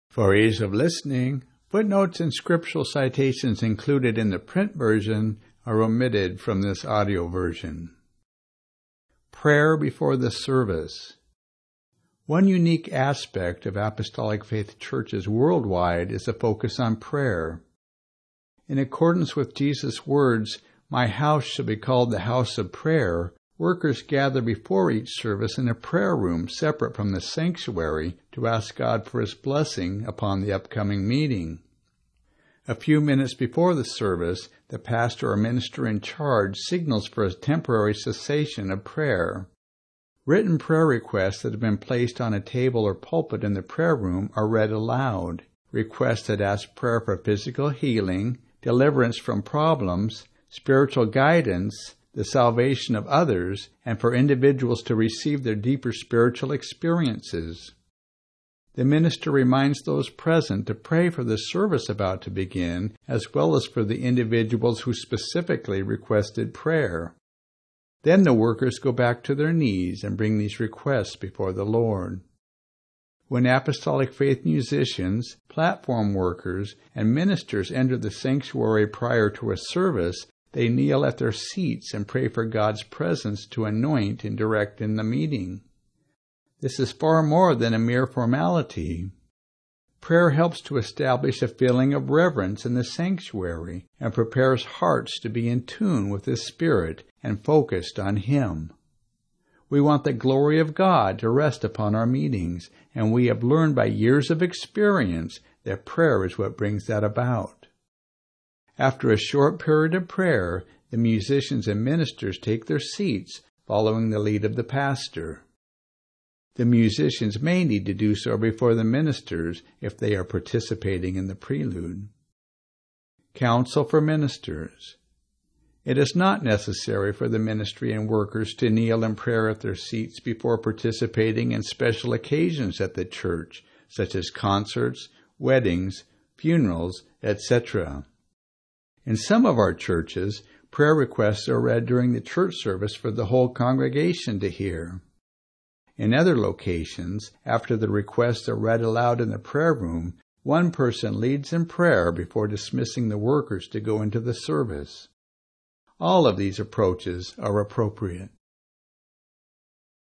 For ease of listening, footnotes and scriptural citations included in the print version are omitted from this audio version. Prayer before the service. One unique aspect of Apostolic Faith churches worldwide is a focus on prayer. In accordance with Jesus' words, "My house shall be called the house of prayer," workers gather before each service in a prayer room separate from the sanctuary to ask God for His blessing upon the upcoming meeting. A few minutes before the service, the pastor or minister in charge signals for a temporary cessation of prayer. Written prayer requests that have been placed on a table or pulpit in the prayer room are read aloud. Requests that ask prayer for physical healing, deliverance from problems, spiritual guidance, the salvation of others, and for individuals to receive their deeper spiritual experiences. The minister reminds those present to pray for the service about to begin, as well as for the individuals who specifically requested prayer. Then the workers go back to their knees and bring these requests before the Lord. When Apostolic Faith musicians, platform workers, and ministers enter the sanctuary prior to a service, they kneel at their seats and pray for God's presence to anoint and direct in the meeting. This is far more than a mere formality. Prayer helps to establish a feeling of reverence in the sanctuary and prepares hearts to be in tune with His Spirit and focused on Him. We want the glory of God to rest upon our meetings, and we have learned by years of experience that prayer is what brings that about. After a short period of prayer, the musicians and ministers take their seats, following the lead of the pastor. The musicians may need to do so before the ministers if they are participating in the prelude. Counsel for ministers. It is not necessary for the ministry and workers to kneel in prayer at their seats before participating in special occasions at the church, such as concerts, weddings, funerals, etc. In some of our churches, prayer requests are read during the church service for the whole congregation to hear. In other locations, after the requests are read aloud in the prayer room, one person leads in prayer before dismissing the workers to go into the service. All of these approaches are appropriate.